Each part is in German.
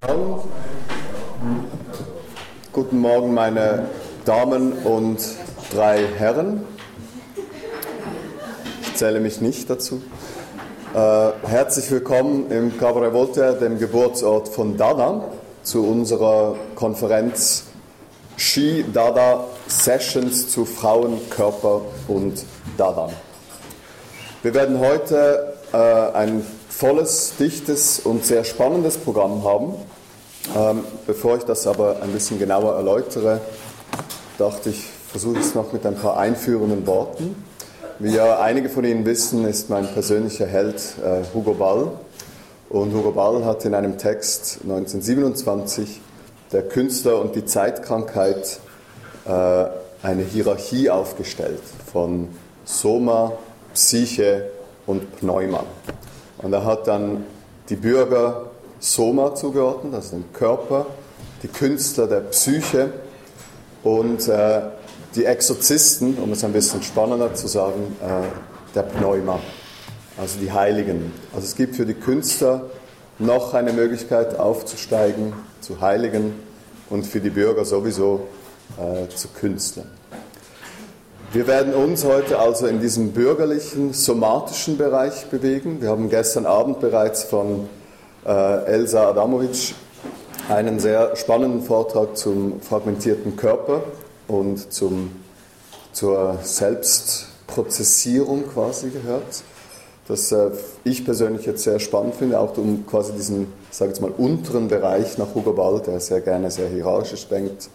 Guten Morgen, meine Damen und drei Herren. Ich zähle mich nicht dazu. Herzlich willkommen im Cabaret Voltaire, dem Geburtsort von Dada, zu unserer Konferenz Ski Dada Sessions zu Frauen, Körper und Dada. Wir werden heute ein volles, dichtes und sehr spannendes Programm haben. Bevor ich das aber ein bisschen genauer erläutere, dachte ich, versuche es noch mit ein paar einführenden Worten. Wie ja einige von Ihnen wissen, ist mein persönlicher Held Hugo Ball. Und Hugo Ball hat in einem Text 1927 der Künstler und die Zeitkrankheit eine Hierarchie aufgestellt von Soma, Psyche und Pneuma. Und er hat dann die Bürger Soma zugeordnet, also den Körper, die Künstler der Psyche und die Exorzisten, um es ein bisschen spannender zu sagen, der Pneuma, also die Heiligen. Also es gibt für die Künstler noch eine Möglichkeit aufzusteigen zu Heiligen und für die Bürger sowieso zu Künstlern. Wir werden uns heute also in diesem bürgerlichen, somatischen Bereich bewegen. Wir haben gestern Abend bereits von Elsa Adamovic einen sehr spannenden Vortrag zum fragmentierten Körper und zur Selbstprozessierung quasi gehört, das ich persönlich jetzt sehr spannend finde, auch um quasi diesen, sage ich jetzt mal, unteren Bereich nach Hugo Ball, der sehr gerne sehr hierarchisch denkt,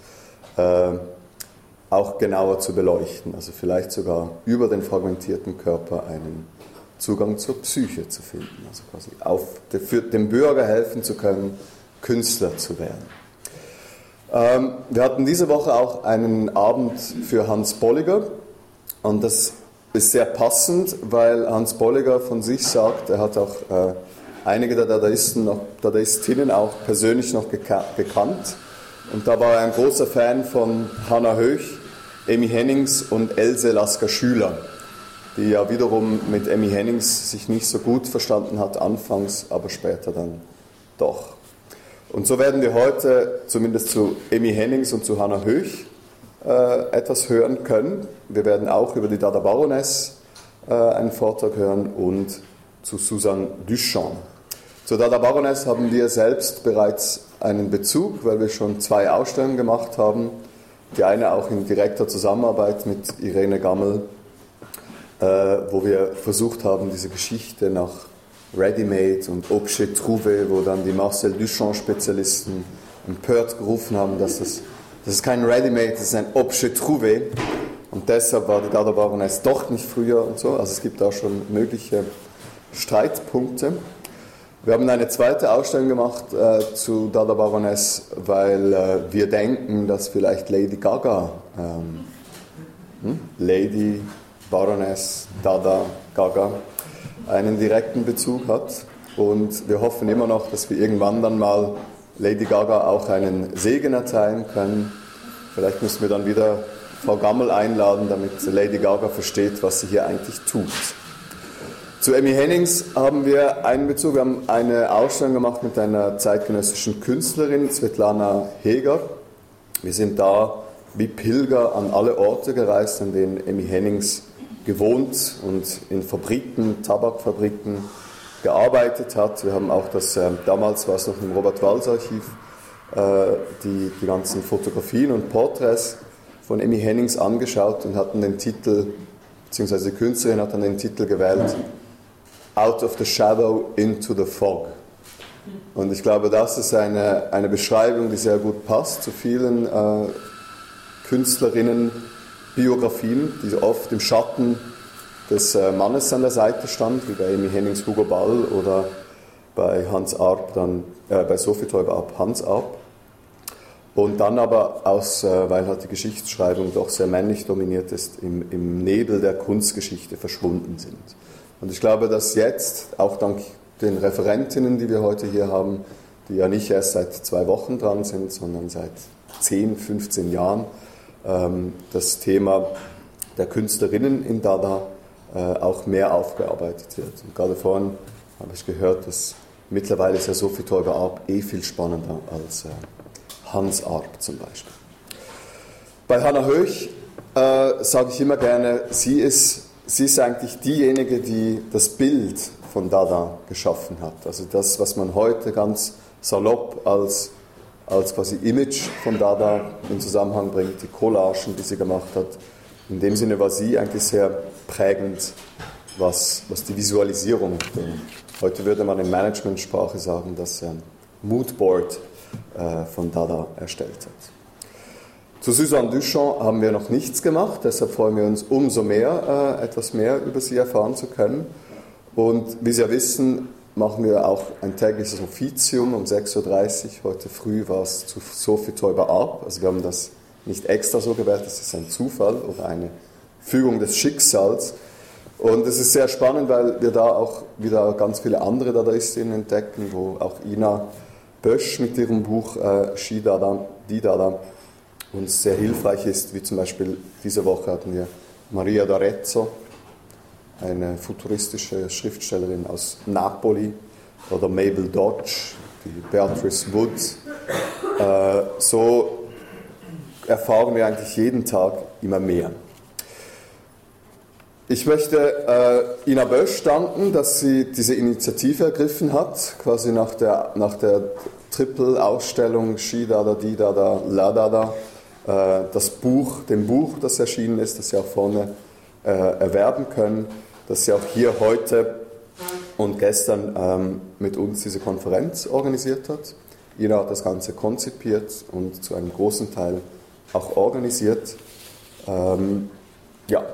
auch genauer zu beleuchten, also vielleicht sogar über den fragmentierten Körper einen Zugang zur Psyche zu finden, also quasi für dem Bürger helfen zu können, Künstler zu werden. Wir hatten diese Woche auch einen Abend für Hans Bolliger und das ist sehr passend, weil Hans Bolliger von sich sagt, er hat auch einige der Dadaistinnen auch persönlich noch gekannt und da war er ein großer Fan von Hannah Höch, Emmy Hennings und Else Lasker-Schüler, die ja wiederum mit Emmy Hennings sich nicht so gut verstanden hat anfangs, aber später dann doch. Und so werden wir heute zumindest zu Emmy Hennings und zu Hannah Höch etwas hören können. Wir werden auch über die Dada Baroness einen Vortrag hören und zu Susanne Duchamp. Zur Dada Baroness haben wir selbst bereits einen Bezug, weil wir schon 2 Ausstellungen gemacht haben. Die eine auch in direkter Zusammenarbeit mit Irene Gammel, wo wir versucht haben, diese Geschichte nach Ready-Made und Objet Trouvé, wo dann die Marcel Duchamp-Spezialisten empört gerufen haben, das ist kein Ready-Made, das ist ein Objet Trouvé. Und deshalb war die Dada Baroness doch nicht früher und so. Also es gibt da schon mögliche Streitpunkte. Wir haben eine zweite Ausstellung gemacht zu Dada Baroness, weil wir denken, dass vielleicht Lady Gaga, Lady Baroness Dada Gaga, einen direkten Bezug hat. Und wir hoffen immer noch, dass wir irgendwann dann mal Lady Gaga auch einen Segen erteilen können. Vielleicht müssen wir dann wieder Frau Gammel einladen, damit Lady Gaga versteht, was sie hier eigentlich tut. Zu Emmy Hennings haben wir einen Bezug. Wir haben eine Ausstellung gemacht mit einer zeitgenössischen Künstlerin, Svetlana Heger. Wir sind da wie Pilger an alle Orte gereist, an denen Emmy Hennings gewohnt und in Fabriken, Tabakfabriken gearbeitet hat. Wir haben auch damals war es noch im Robert-Walls-Archiv, die ganzen Fotografien und Porträts von Emmy Hennings angeschaut und hatten den Titel, beziehungsweise die Künstlerin hat dann den Titel gewählt, Out of the Shadow into the Fog. Und ich glaube, das ist eine Beschreibung, die sehr gut passt zu vielen Künstlerinnen-Biografien, die oft im Schatten des Mannes an der Seite stand, wie bei Emmy Hennings Hugo Ball oder bei Hans Arp, bei Sophie Teuber-Arp Hans Arp. Und dann aber, weil halt die Geschichtsschreibung doch sehr männlich dominiert ist, im Nebel der Kunstgeschichte verschwunden sind. Und ich glaube, dass jetzt, auch dank den Referentinnen, die wir heute hier haben, die ja nicht erst seit 2 Wochen dran sind, sondern seit 10, 15 Jahren, das Thema der Künstlerinnen in Dada auch mehr aufgearbeitet wird. Und gerade vorhin habe ich gehört, dass Mittlerweile ist ja Sophie Teuber-Arp viel spannender als Hans Arp zum Beispiel. Bei Hannah Höch sage ich immer gerne, sie ist eigentlich diejenige, die das Bild von Dada geschaffen hat. Also das, was man heute ganz salopp als quasi Image von Dada in Zusammenhang bringt, die Collagen, die sie gemacht hat. In dem Sinne war sie eigentlich sehr prägend, was die Visualisierung bringt. Heute würde man in Managementsprache sagen, dass sie ein Moodboard von Dada erstellt hat. Zu Suzanne Duchamp haben wir noch nichts gemacht, deshalb freuen wir uns umso mehr, etwas mehr über sie erfahren zu können. Und wie Sie ja wissen, machen wir auch ein tägliches Offizium um 6.30 Uhr. Heute früh war es zu Sophie Teuber-Arp. Also wir haben das nicht extra so gewählt, das ist ein Zufall oder eine Fügung des Schicksals. Und es ist sehr spannend, weil wir da auch wieder ganz viele andere Dadaistinnen entdecken, wo auch Ina Bösch mit ihrem Buch She Dada, Die Dada uns sehr hilfreich ist, wie zum Beispiel diese Woche hatten wir Maria d'Arezzo, eine futuristische Schriftstellerin aus Napoli, oder Mabel Dodge, die Beatrice Wood. So erfahren wir eigentlich jeden Tag immer mehr. Ich möchte Ina Bösch danken, dass sie diese Initiative ergriffen hat, quasi nach der Triple-Ausstellung She Dada, Die Dada, La Dada, dem Buch, das erschienen ist, das Sie auch vorne erwerben können, dass sie auch hier heute und gestern mit uns diese Konferenz organisiert hat. Ina hat das Ganze konzipiert und zu einem großen Teil auch organisiert. Ja.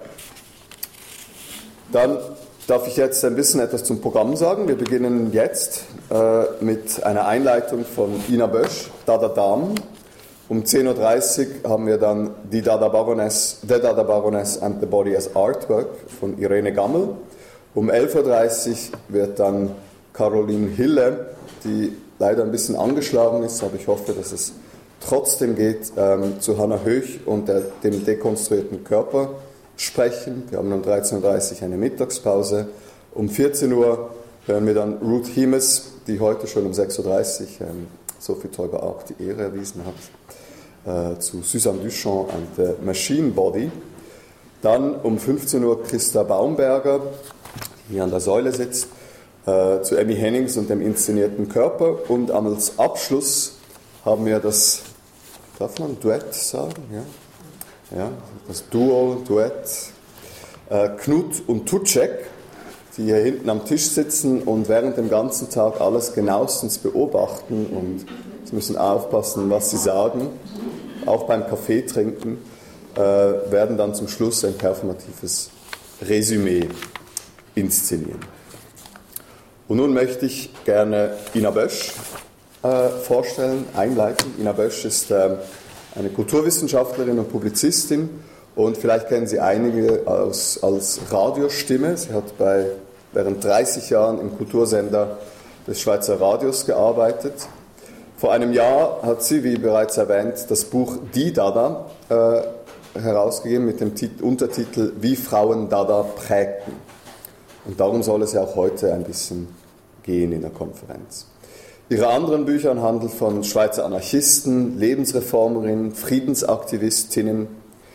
Dann darf ich jetzt ein bisschen etwas zum Programm sagen. Wir beginnen jetzt mit einer Einleitung von Ina Bösch, Dada Dam. Um 10.30 Uhr haben wir dann The Dada Baroness and the Body as Artwork von Irene Gammel. Um 11.30 Uhr wird dann Caroline Hille, die leider ein bisschen angeschlagen ist, aber ich hoffe, dass es trotzdem geht, zu Hannah Höch und dem dekonstruierten Körper sprechen. Wir haben um 13.30 Uhr eine Mittagspause. Um 14 Uhr hören wir dann Ruth Himes, die heute schon um 6.30 Uhr Sophie Teuber-Arp die Ehre erwiesen hat, zu Suzanne Duchamp and the Machine Body. Dann um 15 Uhr Christa Baumberger, die hier an der Säule sitzt, zu Emmy Hennings und dem inszenierten Körper. Und als Abschluss haben wir das, darf man Duett sagen? Ja, das Duett Knut und Tucek, die hier hinten am Tisch sitzen und während dem ganzen Tag alles genauestens beobachten und sie müssen aufpassen, was sie sagen, auch beim Kaffee trinken, werden dann zum Schluss ein performatives Resümee inszenieren. Und nun möchte ich gerne Ina Bösch vorstellen, einleiten. Ina Bösch ist eine Kulturwissenschaftlerin und Publizistin und vielleicht kennen Sie einige als Radiostimme. Sie hat während 30 Jahren im Kultursender des Schweizer Radios gearbeitet. Vor einem Jahr hat sie, wie bereits erwähnt, das Buch Die Dada herausgegeben mit dem Untertitel Wie Frauen Dada prägten. Und darum soll es ja auch heute ein bisschen gehen in der Konferenz. Ihre anderen Bücher handeln von Schweizer Anarchisten, Lebensreformerinnen, Friedensaktivistinnen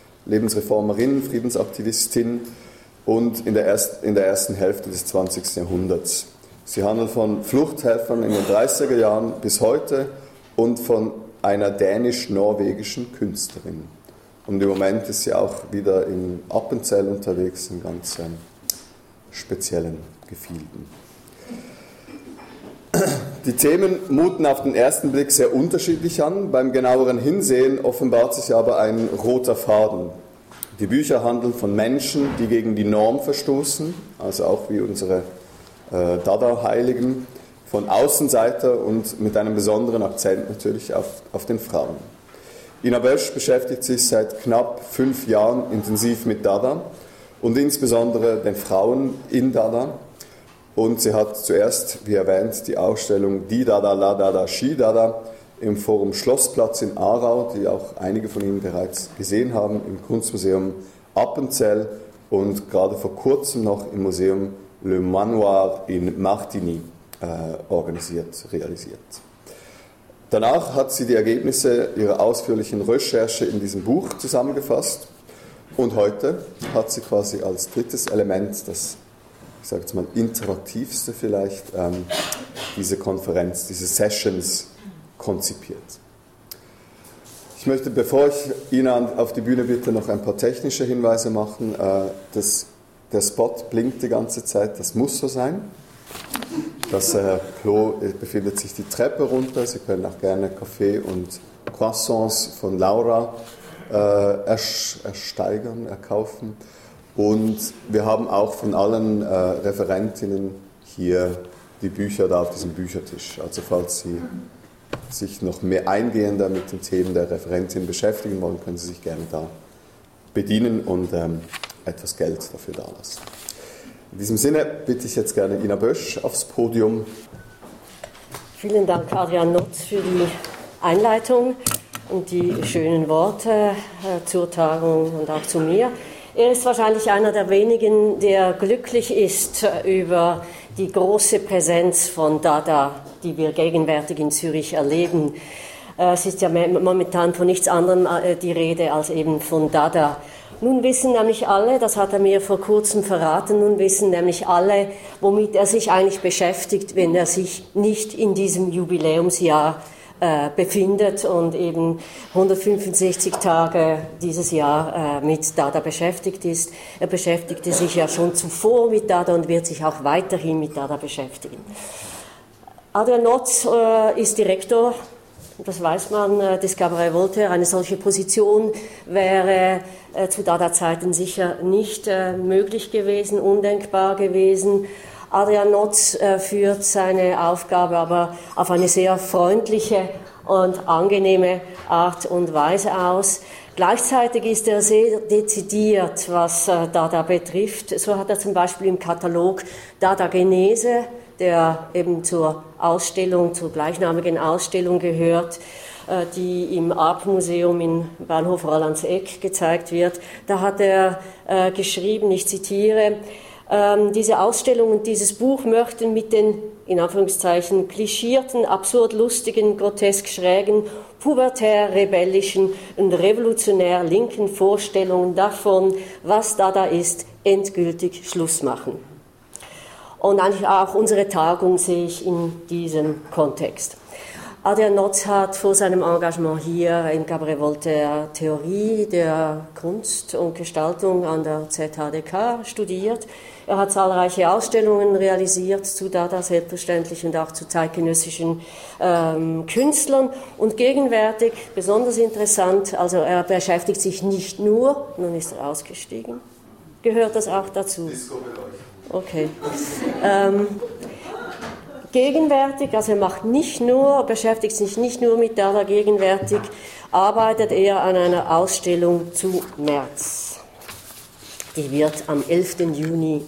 und in der ersten Hälfte des 20. Jahrhunderts. Sie handeln von Fluchthelfern in den 30er Jahren bis heute und von einer dänisch-norwegischen Künstlerin. Und im Moment ist sie auch wieder in Appenzell unterwegs, in ganz speziellen Gefilden. Die Themen muten auf den ersten Blick sehr unterschiedlich an. Beim genaueren Hinsehen offenbart sich aber ein roter Faden. Die Bücher handeln von Menschen, die gegen die Norm verstoßen, also auch wie unsere Dada-Heiligen, von Außenseiter und mit einem besonderen Akzent natürlich auf den Frauen. Ina Bösch beschäftigt sich seit knapp 5 Jahren intensiv mit Dada und insbesondere den Frauen in Dada. Und sie hat zuerst, wie erwähnt, die Ausstellung Die Dada, La Dada, She Dada im Forum Schlossplatz in Aarau, die auch einige von Ihnen bereits gesehen haben, im Kunstmuseum Appenzell und gerade vor kurzem noch im Museum Le Manoir in Martigny organisiert, realisiert. Danach hat sie die Ergebnisse ihrer ausführlichen Recherche in diesem Buch zusammengefasst und heute hat sie quasi als drittes Element, das, ich sage jetzt mal, interaktivste vielleicht, diese Konferenz, diese Sessions konzipiert. Ich möchte, bevor ich Ihnen auf die Bühne bitte, noch ein paar technische Hinweise machen. Der Spot blinkt die ganze Zeit, das muss so sein. Das Klo befindet sich die Treppe runter. Sie können auch gerne Kaffee und Croissants von Laura erkaufen. Und wir haben auch von allen Referentinnen hier die Bücher da auf diesem Büchertisch. Also falls Sie sich noch mehr eingehender mit den Themen der Referentin beschäftigen wollen, können Sie sich gerne da bedienen und etwas Geld dafür dalassen. In diesem Sinne bitte ich jetzt gerne Ina Bösch aufs Podium. Vielen Dank, Adrian Notz, für die Einleitung und die schönen Worte zur Tagung und auch zu mir. Er ist wahrscheinlich einer der wenigen, der glücklich ist über die große Präsenz von Dada, die wir gegenwärtig in Zürich erleben. Es ist ja momentan von nichts anderem die Rede als eben von Dada. Nun wissen nämlich alle, das hat er mir vor kurzem verraten, nun wissen nämlich alle, womit er sich eigentlich beschäftigt, wenn er sich nicht in diesem Jubiläumsjahr befindet und eben 165 Tage dieses Jahr mit Dada beschäftigt ist. Er beschäftigte sich ja schon zuvor mit Dada und wird sich auch weiterhin mit Dada beschäftigen. Adrian Notz ist Direktor, das weiß man, des Cabaret Voltaire. Eine solche Position wäre zu Dada-Zeiten sicher nicht möglich gewesen, undenkbar gewesen. Adrian Notz führt seine Aufgabe aber auf eine sehr freundliche und angenehme Art und Weise aus. Gleichzeitig ist er sehr dezidiert, was Dada betrifft. So hat er zum Beispiel im Katalog Dada Genese, der eben zur Ausstellung, zur gleichnamigen Ausstellung gehört, die im Arp-Museum in Bahnhof Rolandseck gezeigt wird. Da hat er geschrieben, ich zitiere, diese Ausstellung und dieses Buch möchten mit den, in Anführungszeichen, klischierten, absurd lustigen, grotesk schrägen, pubertär rebellischen und revolutionär linken Vorstellungen davon, was Dada ist, endgültig Schluss machen. Und eigentlich auch unsere Tagung sehe ich in diesem Kontext. Adrian Notz hat vor seinem Engagement hier im Cabaret Voltaire Theorie der Kunst und Gestaltung an der ZHDK studiert. Er hat zahlreiche Ausstellungen realisiert zu Dada selbstverständlich und auch zu zeitgenössischen Künstlern. Und gegenwärtig, besonders interessant, also er beschäftigt sich nicht nur, nun ist er ausgestiegen, gehört das auch dazu? Okay. Gegenwärtig, also er macht nicht nur, beschäftigt sich nicht nur mit Dada, gegenwärtig arbeitet er an einer Ausstellung zu März. Die wird am 11. Juni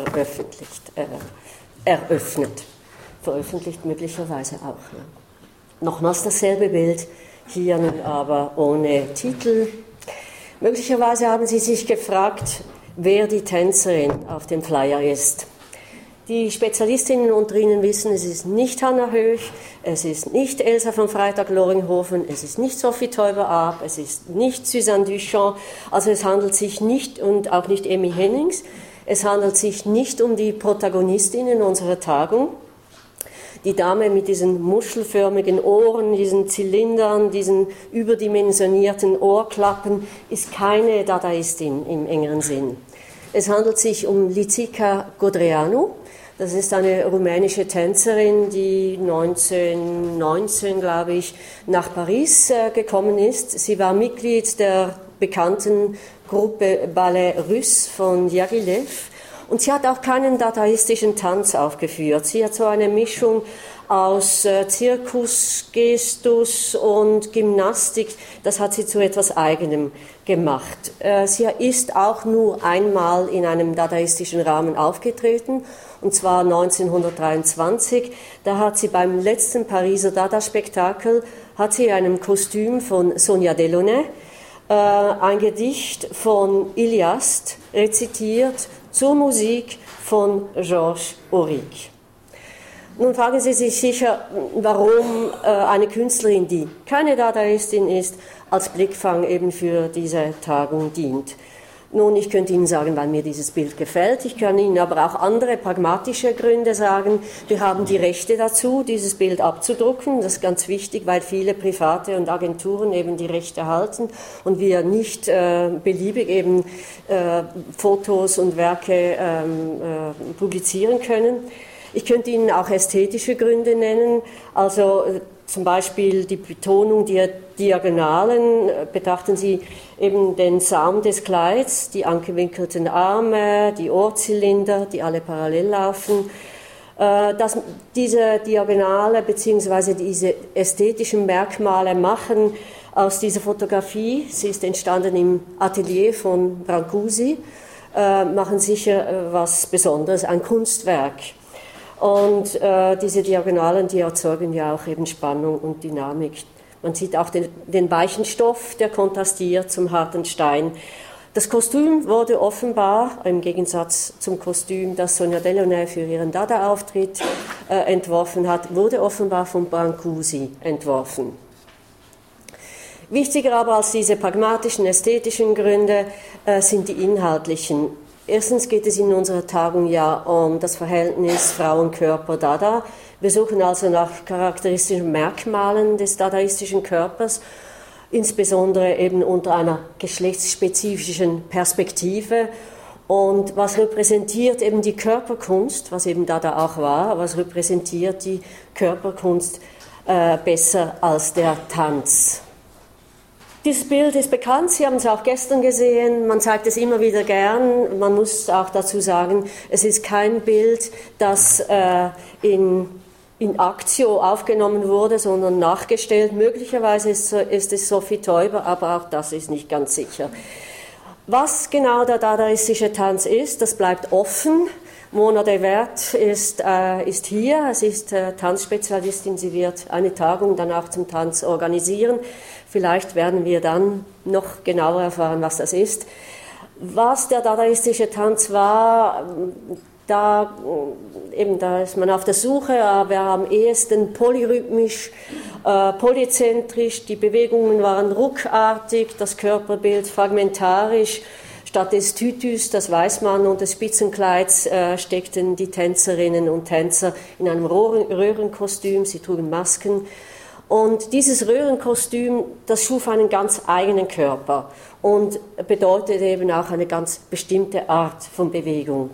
eröffnet. Veröffentlicht möglicherweise auch. Ja. Nochmals dasselbe Bild, hier nun aber ohne Titel. Möglicherweise haben Sie sich gefragt, wer die Tänzerin auf dem Flyer ist. Die Spezialistinnen unter Ihnen wissen, es ist nicht Hannah Höch, es ist nicht Elsa von Freytag-Loringhofen, es ist nicht Sophie Teuber-Arp, es ist nicht Suzanne Duchamp, also es handelt sich nicht, und auch nicht Emmy Hennings, es handelt sich nicht um die Protagonistinnen unserer Tagung. Die Dame mit diesen muschelförmigen Ohren, diesen Zylindern, diesen überdimensionierten Ohrklappen ist keine Dadaistin im engeren Sinn. Es handelt sich um Lizica Godreanu. Das ist eine rumänische Tänzerin, die 1919, glaube ich, nach Paris gekommen ist. Sie war Mitglied der bekannten Gruppe Ballet Russe von Diaghilev. Und sie hat auch keinen dadaistischen Tanz aufgeführt. Sie hat so eine Mischung aus Zirkus, Gestus und Gymnastik. Das hat sie zu etwas Eigenem gemacht. Sie ist auch nur einmal in einem dadaistischen Rahmen aufgetreten, und zwar 1923. Da hat sie beim letzten Pariser Dada-Spektakel in einem Kostüm von Sonia Delaunay ein Gedicht von Iliast rezitiert zur Musik von Georges Auric. Nun fragen Sie sich sicher, warum eine Künstlerin, die keine Dadaistin ist, als Blickfang eben für diese Tagung dient. Nun, ich könnte Ihnen sagen, weil mir dieses Bild gefällt. Ich kann Ihnen aber auch andere pragmatische Gründe sagen. Wir haben die Rechte dazu, dieses Bild abzudrucken. Das ist ganz wichtig, weil viele Private und Agenturen eben die Rechte halten und wir nicht beliebig eben Fotos und Werke publizieren können. Ich könnte Ihnen auch ästhetische Gründe nennen, also zum Beispiel die Betonung der Diagonalen. Betrachten Sie eben den Saum des Kleids, die angewinkelten Arme, die Ohrzylinder, die alle parallel laufen. Dass diese Diagonale bzw. diese ästhetischen Merkmale machen aus dieser Fotografie, sie ist entstanden im Atelier von Brancusi, machen sicher was Besonderes, ein Kunstwerk. Und diese Diagonalen, die erzeugen ja auch eben Spannung und Dynamik. Man sieht auch den weichen Stoff, der kontrastiert zum harten Stein. Das Kostüm wurde offenbar, im Gegensatz zum Kostüm, das Sonia Delaunay für ihren Dada-Auftritt entworfen hat, wurde offenbar von Brancusi entworfen. Wichtiger aber als diese pragmatischen, ästhetischen Gründe sind die inhaltlichen. Erstens geht es in unserer Tagung ja um das Verhältnis Frauenkörper-Dada. Wir suchen also nach charakteristischen Merkmalen des dadaistischen Körpers, insbesondere eben unter einer geschlechtsspezifischen Perspektive. Und was repräsentiert eben die Körperkunst, was eben Dada auch war, was repräsentiert die Körperkunst besser als der Tanz? Dieses Bild ist bekannt, Sie haben es auch gestern gesehen, man zeigt es immer wieder gern. Man muss auch dazu sagen, es ist kein Bild, das in Actio aufgenommen wurde, sondern nachgestellt. Möglicherweise ist es Sophie Teuber, aber auch das ist nicht ganz sicher. Was genau der dadaistische Tanz ist, das bleibt offen. Mona de Wert ist hier, sie ist Tanzspezialistin, sie wird eine Tagung dann auch zum Tanz organisieren. Vielleicht werden wir dann noch genauer erfahren, was das ist. Was der dadaistische Tanz war, da ist man auf der Suche, aber am ehesten polyrhythmisch, polyzentrisch, die Bewegungen waren ruckartig, das Körperbild fragmentarisch. Statt des Tütüs, das weiß man, und des Spitzenkleids steckten die Tänzerinnen und Tänzer in einem Röhrenkostüm, sie trugen Masken. Und dieses Röhrenkostüm, das schuf einen ganz eigenen Körper und bedeutet eben auch eine ganz bestimmte Art von Bewegung.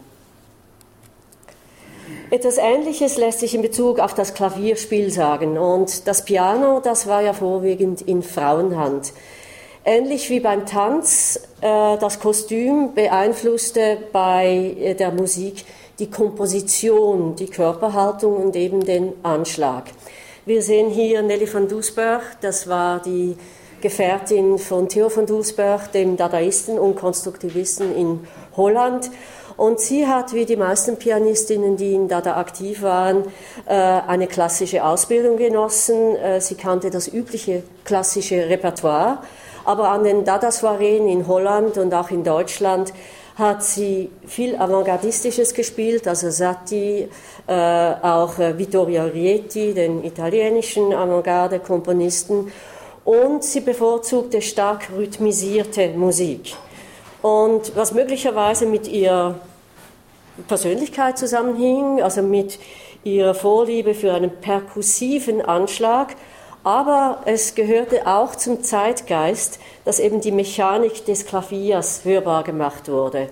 Etwas Ähnliches lässt sich in Bezug auf das Klavierspiel sagen. Und das Piano, das war ja vorwiegend in Frauenhand. Ähnlich wie beim Tanz, das Kostüm beeinflusste bei der Musik die Komposition, die Körperhaltung und eben den Anschlag. Wir sehen hier Nelly van Doesburg, das war die Gefährtin von Theo van Doesburg, dem Dadaisten und Konstruktivisten in Holland. Und sie hat, wie die meisten Pianistinnen, die in Dada aktiv waren, eine klassische Ausbildung genossen. Sie kannte das übliche klassische Repertoire. Aber an den Dada-Soireen in Holland und auch in Deutschland hat sie viel Avantgardistisches gespielt, also Satie, auch Vittorio Rieti, den italienischen Avantgarde-Komponisten. Und sie bevorzugte stark rhythmisierte Musik. Und was möglicherweise mit ihrer Persönlichkeit zusammenhing, also mit ihrer Vorliebe für einen perkussiven Anschlag, aber es gehörte auch zum Zeitgeist, dass eben die Mechanik des Klaviers hörbar gemacht wurde.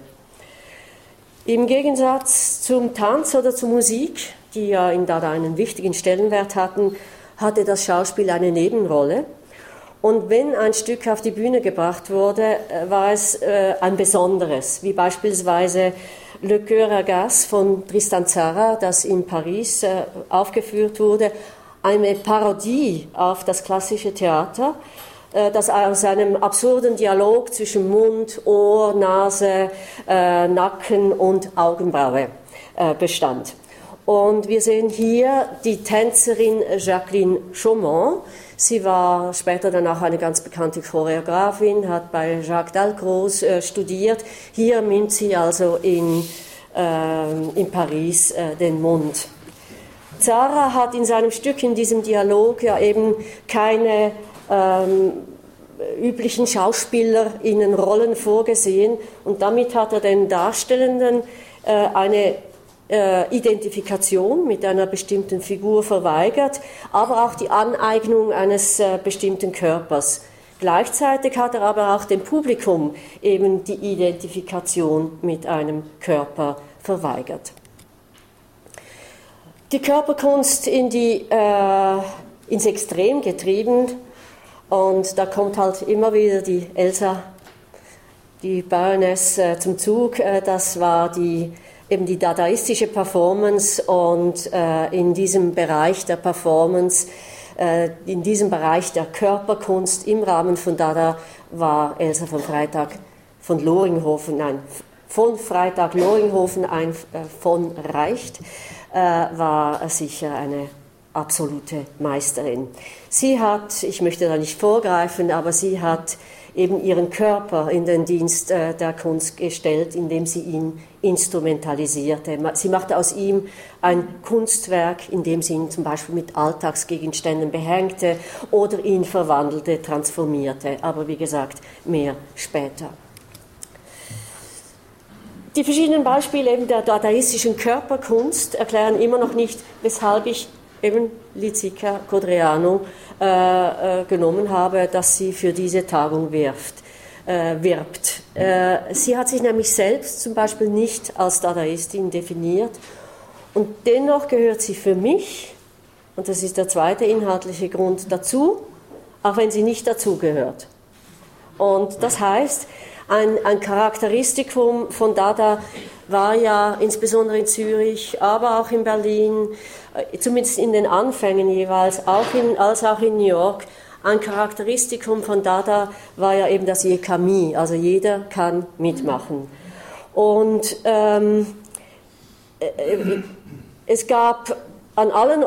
Im Gegensatz zum Tanz oder zur Musik, die ja in Dada einen wichtigen Stellenwert hatten, hatte das Schauspiel eine Nebenrolle. Und wenn ein Stück auf die Bühne gebracht wurde, war es ein besonderes, wie beispielsweise Le Coeur à Gaz von Tristan Tzara, das in Paris aufgeführt wurde, eine Parodie auf das klassische Theater, das aus einem absurden Dialog zwischen Mund, Ohr, Nase, Nacken und Augenbraue bestand. Und wir sehen hier die Tänzerin Jacqueline Chaumont. Sie war später dann auch eine ganz bekannte Choreografin, hat bei Jacques Dalcroze studiert. Hier mimt sie also in Paris den Mund. Zara hat in seinem Stück, in diesem Dialog, ja eben keine üblichen SchauspielerInnen-Rollen vorgesehen, und damit hat er den Darstellenden eine Identifikation mit einer bestimmten Figur verweigert, aber auch die Aneignung eines bestimmten Körpers. Gleichzeitig hat er aber auch dem Publikum eben die Identifikation mit einem Körper verweigert. Die Körperkunst ins Extrem getrieben, und da kommt halt immer wieder die Elsa, die Baroness, zum Zug. Das war eben die dadaistische Performance, und in diesem Bereich der Performance, in diesem Bereich der Körperkunst im Rahmen von Dada war Elsa von Freytag von Reicht, war sicher eine absolute Meisterin. Sie hat, ich möchte da nicht vorgreifen, aber sie hat eben ihren Körper in den Dienst der Kunst gestellt, indem sie ihn instrumentalisierte. Sie machte aus ihm ein Kunstwerk, indem sie ihn zum Beispiel mit Alltagsgegenständen behängte oder ihn verwandelte, transformierte. Aber wie gesagt, mehr später. Die verschiedenen Beispiele eben der dadaistischen Körperkunst erklären immer noch nicht, weshalb ich eben Lizica Codreanu genommen habe, dass sie für diese Tagung wirbt. Sie hat sich nämlich selbst zum Beispiel nicht als Dadaistin definiert, und dennoch gehört sie für mich, und das ist der zweite inhaltliche Grund, dazu, auch wenn sie nicht dazugehört. Und das heißt, ein Charakteristikum von Dada war ja insbesondere in Zürich, aber auch in Berlin, zumindest in den Anfängen jeweils, als auch in New York, ein Charakteristikum von Dada war ja eben das Yekami, also jeder kann mitmachen. Und es gab an allen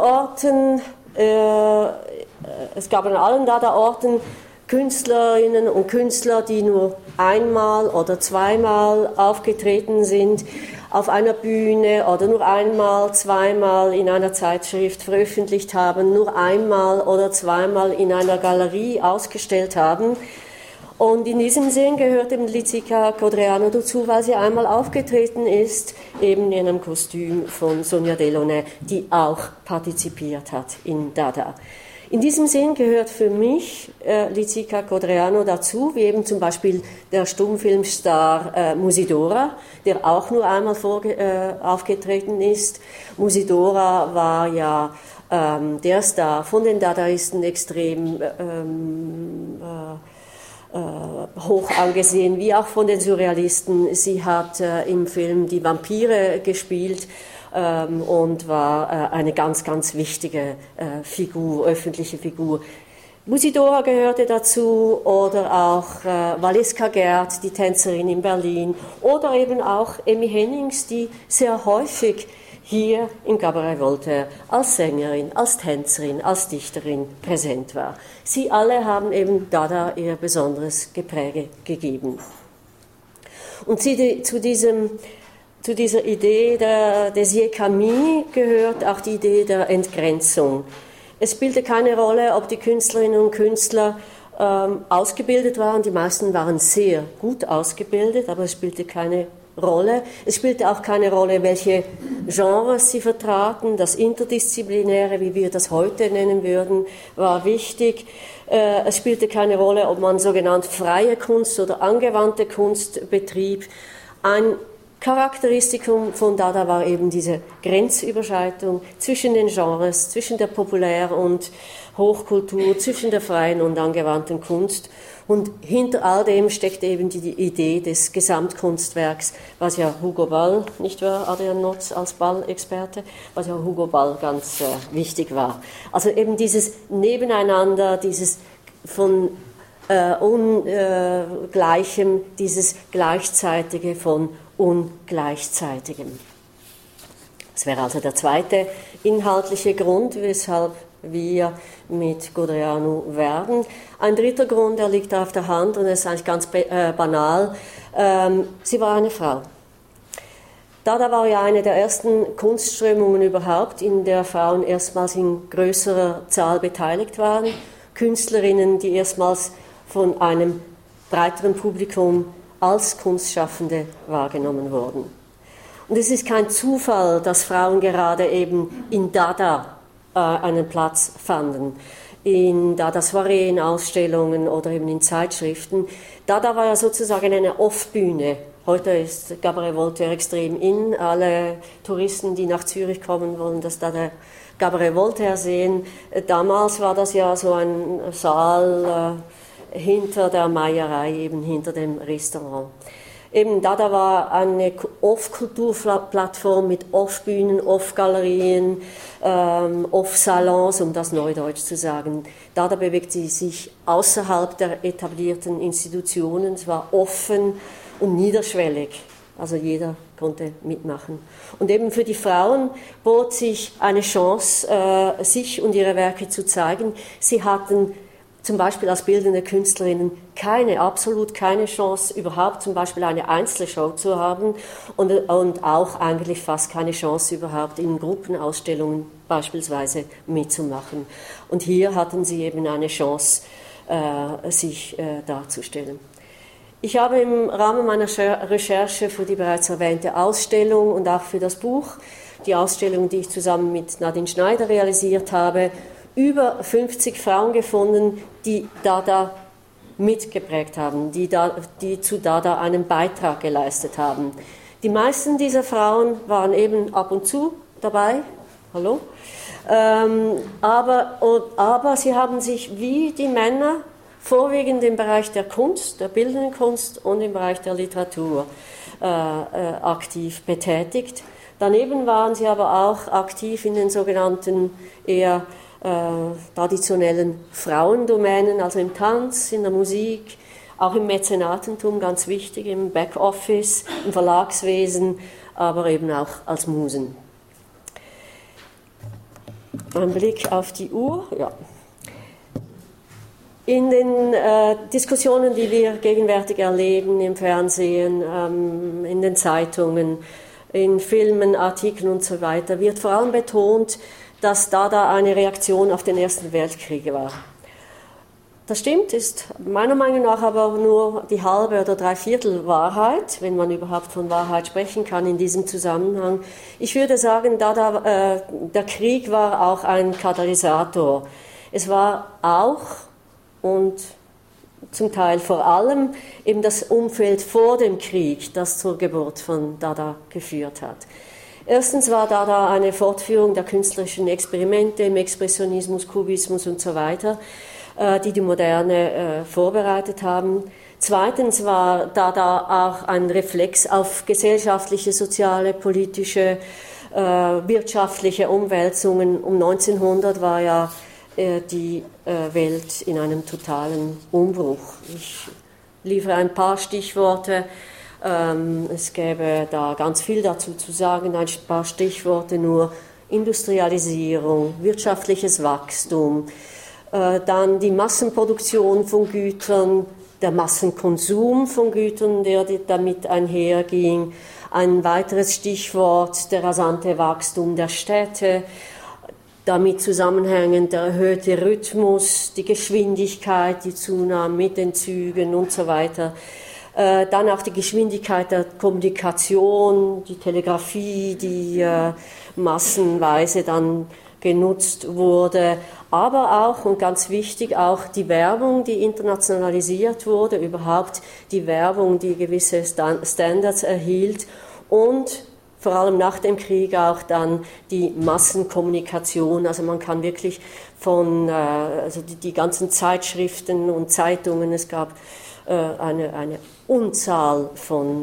Dada-Orten Künstlerinnen und Künstler, die nur einmal oder zweimal aufgetreten sind auf einer Bühne oder nur einmal, zweimal in einer Zeitschrift veröffentlicht haben, nur einmal oder zweimal in einer Galerie ausgestellt haben. Und in diesem Sinn gehört eben Lizica Codreanu dazu, weil sie einmal aufgetreten ist, eben in einem Kostüm von Sonia Delaunay, die auch partizipiert hat in Dada. In diesem Sinn gehört für mich Lizica Codreanu dazu, wie eben zum Beispiel der Stummfilmstar Musidora, der auch nur einmal aufgetreten ist. Musidora war ja der Star von den Dadaisten extrem hoch angesehen, wie auch von den Surrealisten. Sie hat im Film die Vampire gespielt und war eine ganz, ganz wichtige Figur, öffentliche Figur. Musidora gehörte dazu, oder auch Valeska Gerd, die Tänzerin in Berlin, oder eben auch Emmy Hennings, die sehr häufig hier im Cabaret Voltaire als Sängerin, als Tänzerin, als Dichterin präsent war. Sie alle haben eben Dada ihr besonderes Gepräge gegeben. Und zu dieser Idee des Yekami gehört auch die Idee der Entgrenzung. Es spielte keine Rolle, ob die Künstlerinnen und Künstler ausgebildet waren. Die meisten waren sehr gut ausgebildet, aber es spielte keine Rolle. Es spielte auch keine Rolle, welche Genres sie vertraten. Das Interdisziplinäre, wie wir das heute nennen würden, war wichtig. Es spielte keine Rolle, ob man sogenannt freie Kunst oder angewandte Kunst betrieb. Ein Charakteristikum von Dada war eben diese Grenzüberschreitung zwischen den Genres, zwischen der Populär- und Hochkultur, zwischen der freien und angewandten Kunst. Und hinter all dem steckt eben die Idee des Gesamtkunstwerks, was ja Hugo Ball, nicht wahr, Adrian Notz als Ball-Experte, was ja Hugo Ball ganz wichtig war. Also eben dieses Nebeneinander, dieses von Ungleichem, dieses Gleichzeitige von Ungleichzeitigem. Das wäre also der zweite inhaltliche Grund, weshalb wir mit Codreanu werben. Ein dritter Grund, der liegt auf der Hand, und es ist eigentlich ganz banal. Sie war eine Frau. Dada war ja eine der ersten Kunstströmungen überhaupt, in der Frauen erstmals in größerer Zahl beteiligt waren. Künstlerinnen, die erstmals von einem breiteren Publikum als Kunstschaffende wahrgenommen wurden. Und es ist kein Zufall, dass Frauen gerade eben in Dada einen Platz fanden. In Dada-Soireen, in Ausstellungen oder eben in Zeitschriften. Dada war ja sozusagen eine Off-Bühne. Heute ist Cabaret Voltaire extrem in. Alle Touristen, die nach Zürich kommen, wollen das Dada Cabaret Voltaire sehen. Damals war das ja so ein Saal hinter der Meierei, eben hinter dem Restaurant. Eben Dada war eine Off-Kulturplattform mit Off-Bühnen, Off-Galerien, Off-Salons, um das Neudeutsch zu sagen. Dada bewegte sich außerhalb der etablierten Institutionen. Es war offen und niederschwellig. Also jeder konnte mitmachen. Und eben für die Frauen bot sich eine Chance, sich und ihre Werke zu zeigen. Sie hatten zum Beispiel als bildende Künstlerinnen absolut keine Chance, überhaupt zum Beispiel eine Einzelshow zu haben und auch eigentlich fast keine Chance überhaupt in Gruppenausstellungen beispielsweise mitzumachen. Und hier hatten sie eben eine Chance, sich darzustellen. Ich habe im Rahmen meiner Recherche für die bereits erwähnte Ausstellung und auch für das Buch, die Ausstellung, die ich zusammen mit Nadine Schneider realisiert habe, über 50 Frauen gefunden, die Dada mitgeprägt haben, die zu Dada einen Beitrag geleistet haben. Die meisten dieser Frauen waren eben ab und zu dabei, aber sie haben sich wie die Männer vorwiegend im Bereich der Kunst, der bildenden Kunst und im Bereich der Literatur aktiv betätigt. Daneben waren sie aber auch aktiv in den sogenannten eher traditionellen Frauendomänen, also im Tanz, in der Musik, auch im Mäzenatentum, ganz wichtig, im Backoffice, im Verlagswesen, aber eben auch als Musen. Ein Blick auf die Uhr, ja. In den Diskussionen, die wir gegenwärtig erleben, im Fernsehen, in den Zeitungen, in Filmen, Artikeln und so weiter, wird vor allem betont, dass Dada eine Reaktion auf den Ersten Weltkrieg war. Das stimmt, ist meiner Meinung nach aber nur die halbe oder dreiviertel Wahrheit, wenn man überhaupt von Wahrheit sprechen kann in diesem Zusammenhang. Ich würde sagen, der Krieg war auch ein Katalysator. Es war auch und zum Teil vor allem eben das Umfeld vor dem Krieg, das zur Geburt von Dada geführt hat. Erstens war Dada eine Fortführung der künstlerischen Experimente im Expressionismus, Kubismus und so weiter, die Moderne vorbereitet haben. Zweitens war Dada auch ein Reflex auf gesellschaftliche, soziale, politische, wirtschaftliche Umwälzungen. Um 1900 war ja die Welt in einem totalen Umbruch. Ich liefere ein paar Stichworte. Es gäbe da ganz viel dazu zu sagen, ein paar Stichworte nur: Industrialisierung, wirtschaftliches Wachstum, dann die Massenproduktion von Gütern, der Massenkonsum von Gütern, der damit einherging, ein weiteres Stichwort, der rasante Wachstum der Städte, damit zusammenhängend der erhöhte Rhythmus, die Geschwindigkeit, die Zunahme mit den Zügen und so weiter. Dann auch die Geschwindigkeit der Kommunikation, die Telegrafie, die massenweise dann genutzt wurde, aber auch, und ganz wichtig, auch die Werbung, die internationalisiert wurde, überhaupt die Werbung, die gewisse Standards erhielt, und vor allem nach dem Krieg auch dann die Massenkommunikation. Also man kann wirklich also die ganzen Zeitschriften und Zeitungen, es gab eine Unzahl von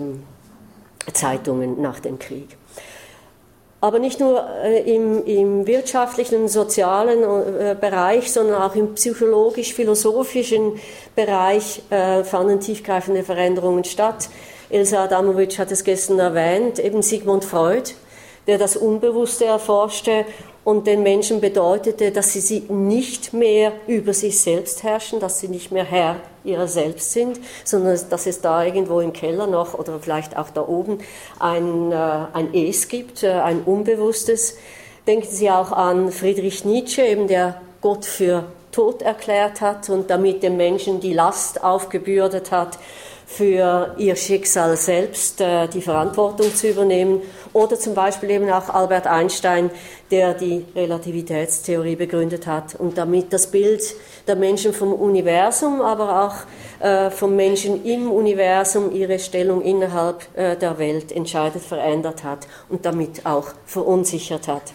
Zeitungen nach dem Krieg. Aber nicht nur im wirtschaftlichen und sozialen Bereich, sondern auch im psychologisch-philosophischen Bereich fanden tiefgreifende Veränderungen statt. Elsa Adamovic hat es gestern erwähnt, eben Sigmund Freud, der das Unbewusste erforschte und den Menschen bedeutete, dass sie nicht mehr über sich selbst herrschen, dass sie nicht mehr Herr ihrer selbst sind, sondern dass es da irgendwo im Keller noch oder vielleicht auch da oben ein Es gibt, ein Unbewusstes. Denken Sie auch an Friedrich Nietzsche, eben der Gott für tot erklärt hat und damit dem Menschen die Last aufgebürdet hat, für ihr Schicksal selbst die Verantwortung zu übernehmen. Oder zum Beispiel eben auch Albert Einstein, der die Relativitätstheorie begründet hat und damit das Bild der Menschen vom Universum, aber auch vom Menschen im Universum, ihre Stellung innerhalb der Welt entscheidend verändert hat und damit auch verunsichert hat.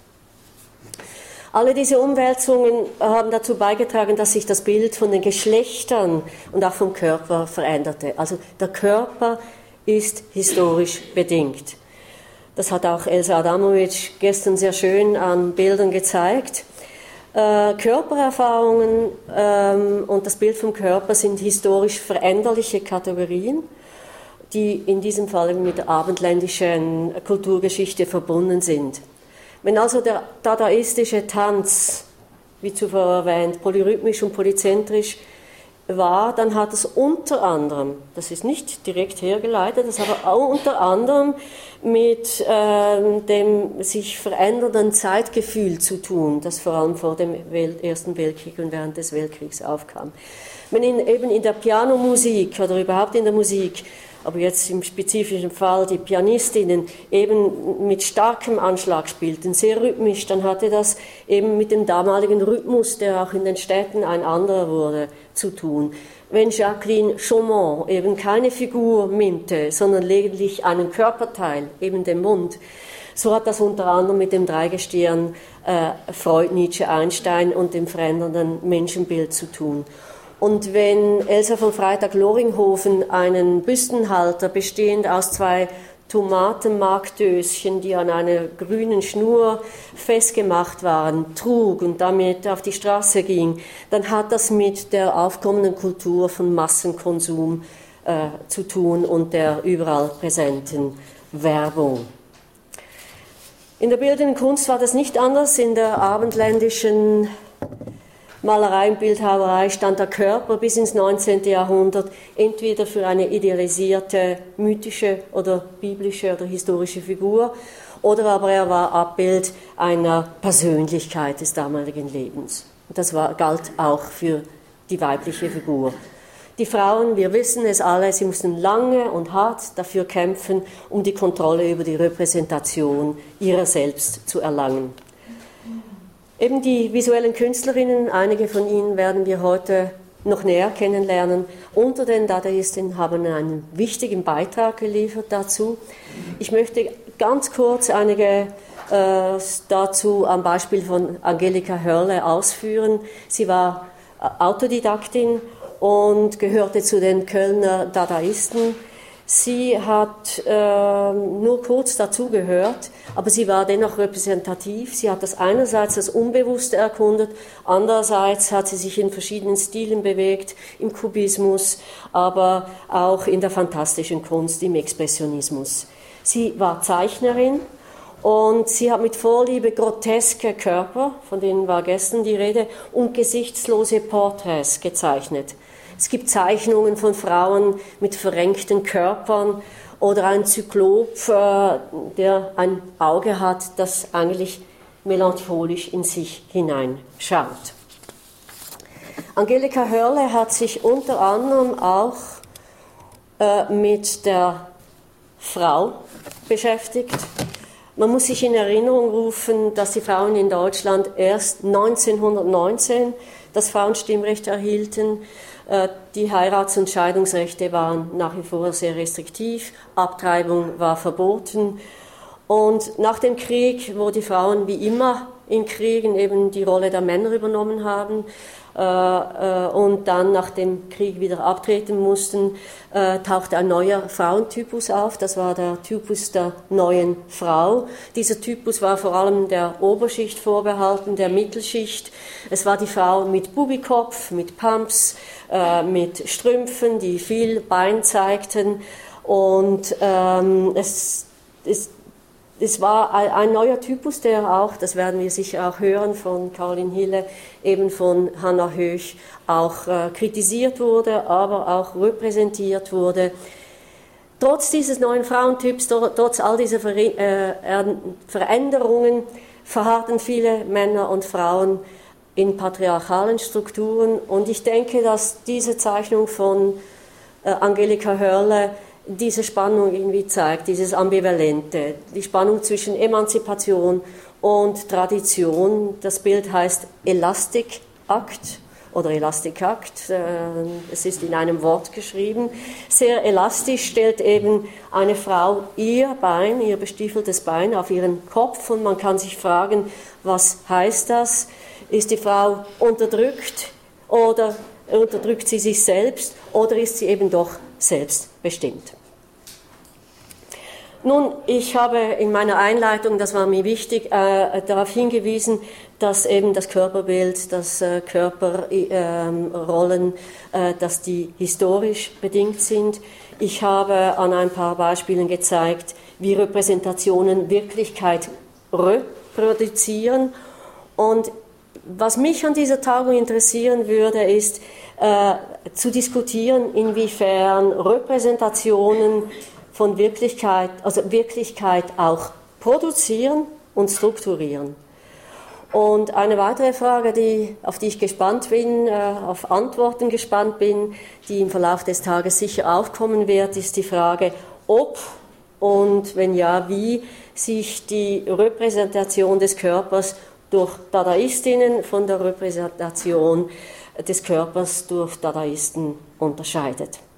Alle diese Umwälzungen haben dazu beigetragen, dass sich das Bild von den Geschlechtern und auch vom Körper veränderte. Also der Körper ist historisch bedingt. Das hat auch Elsa Adamovic gestern sehr schön an Bildern gezeigt. Körpererfahrungen und das Bild vom Körper sind historisch veränderliche Kategorien, die in diesem Fall mit der abendländischen Kulturgeschichte verbunden sind. Wenn also der dadaistische Tanz, wie zuvor erwähnt, polyrhythmisch und polyzentrisch war, dann hat es unter anderem, das ist nicht direkt hergeleitet, das hat aber auch unter anderem mit dem sich verändernden Zeitgefühl zu tun, das vor allem vor dem Ersten Weltkrieg und während des Weltkriegs aufkam. Wenn eben in der Pianomusik oder überhaupt in der Musik, aber jetzt im spezifischen Fall die Pianistinnen eben mit starkem Anschlag spielten, sehr rhythmisch, dann hatte das eben mit dem damaligen Rhythmus, der auch in den Städten ein anderer wurde, zu tun. Wenn Jacqueline Chaumont eben keine Figur mimte, sondern lediglich einen Körperteil, eben den Mund, so hat das unter anderem mit dem Dreigestirn Freud, Nietzsche, Einstein und dem verändernden Menschenbild zu tun. Und wenn Elsa von Freytag-Loringhofen einen Büstenhalter bestehend aus 2 Tomatenmarkdöschen, die an einer grünen Schnur festgemacht waren, trug und damit auf die Straße ging, dann hat das mit der aufkommenden Kultur von Massenkonsum zu tun und der überall präsenten Werbung. In der bildenden Kunst war das nicht anders. In der abendländischen Malerei und Bildhauerei stand der Körper bis ins 19. Jahrhundert entweder für eine idealisierte, mythische oder biblische oder historische Figur, oder aber er war Abbild einer Persönlichkeit des damaligen Lebens. Und das galt auch für die weibliche Figur. Die Frauen, wir wissen es alle, sie mussten lange und hart dafür kämpfen, um die Kontrolle über die Repräsentation ihrer selbst zu erlangen. Eben die visuellen Künstlerinnen, einige von ihnen werden wir heute noch näher kennenlernen, unter den Dadaisten haben einen wichtigen Beitrag geliefert dazu. Ich möchte ganz kurz einige dazu am Beispiel von Angelika Hörle ausführen. Sie war Autodidaktin und gehörte zu den Kölner Dadaisten. Sie hat nur kurz dazugehört, aber sie war dennoch repräsentativ. Sie hat das einerseits das Unbewusste erkundet, andererseits hat sie sich in verschiedenen Stilen bewegt, im Kubismus, aber auch in der fantastischen Kunst, im Expressionismus. Sie war Zeichnerin und sie hat mit Vorliebe groteske Körper, von denen war gestern die Rede, und gesichtslose Porträts gezeichnet. Es gibt Zeichnungen von Frauen mit verrenkten Körpern oder ein Zyklop, der ein Auge hat, das eigentlich melancholisch in sich hineinschaut. Angelika Hörle hat sich unter anderem auch mit der Frau beschäftigt. Man muss sich in Erinnerung rufen, dass die Frauen in Deutschland erst 1919 das Frauenstimmrecht erhielten. Die Heirats- und Scheidungsrechte waren nach wie vor sehr restriktiv, Abtreibung war verboten. Und nach dem Krieg, wo die Frauen wie immer in Kriegen eben die Rolle der Männer übernommen haben und dann nach dem Krieg wieder abtreten mussten, tauchte ein neuer Frauentypus auf. Das war der Typus der neuen Frau. Dieser Typus war vor allem der Oberschicht vorbehalten, der Mittelschicht. Es war die Frau mit Bubikopf, mit Pumps, mit Strümpfen, die viel Bein zeigten. Und es war ein neuer Typus, der auch, das werden wir sicher auch hören von Caroline Hille, eben von Hannah Höch auch kritisiert wurde, aber auch repräsentiert wurde. Trotz dieses neuen Frauentyps, trotz all dieser Veränderungen, verharrten viele Männer und Frauen in patriarchalen Strukturen. Und ich denke, dass diese Zeichnung von Angelika Hörle diese Spannung irgendwie zeigt, dieses Ambivalente, die Spannung zwischen Emanzipation und Tradition. Das Bild heißt Elastikakt oder Elastikakt, es ist in einem Wort geschrieben. Sehr elastisch stellt eben eine Frau ihr Bein, ihr bestiefeltes Bein auf ihren Kopf und man kann sich fragen, was heißt das? Ist die Frau unterdrückt oder unterdrückt sie sich selbst oder ist sie eben doch selbstbestimmt? Nun, ich habe in meiner Einleitung, das war mir wichtig, darauf hingewiesen, dass eben das Körperbild, dass Körperrollen, dass die historisch bedingt sind. Ich habe an ein paar Beispielen gezeigt, wie Repräsentationen Wirklichkeit reproduzieren. Und was mich an dieser Tagung interessieren würde, ist zu diskutieren, inwiefern Repräsentationen von Wirklichkeit, also Wirklichkeit auch produzieren und strukturieren. Und eine weitere Frage, auf die ich gespannt bin, auf Antworten gespannt bin, die im Verlauf des Tages sicher aufkommen wird, ist die Frage, ob und wenn ja, wie sich die Repräsentation des Körpers durch Dadaistinnen von der Repräsentation des Körpers durch Dadaisten unterscheidet.